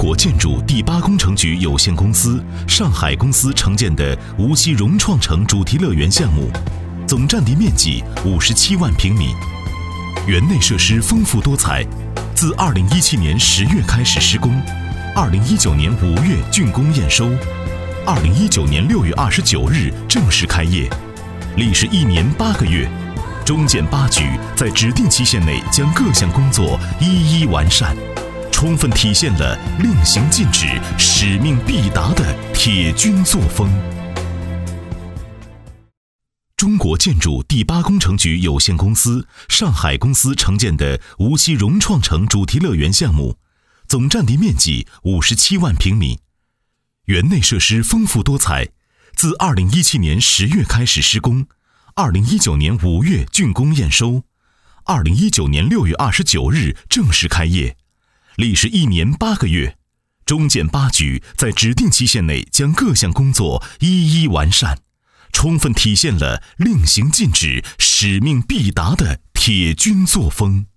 国建筑第8工程局有限公司上海公司承建的无锡融创城主题乐园项目，总占地面积57万平米，园内设施丰富多彩。自2017年10月开始施工，2019年5月竣工验收，2019年6月29日正式开业，历时1年8个月。中建8局在指定期限内将各项工作一一完善，充分体现了令行禁止、使命必达的铁军作风。中国建筑第8工程局有限公司上海公司承建的无锡融创城主题乐园项目，总占地面积57万平米，园内设施丰富多彩。自2017年10月开始施工，2019年5月竣工验收，2019年6月29日正式开业，历时1年8个月。中建8局在指定期限内将各项工作一一完善，充分体现了令行禁止、使命必达的铁军作风。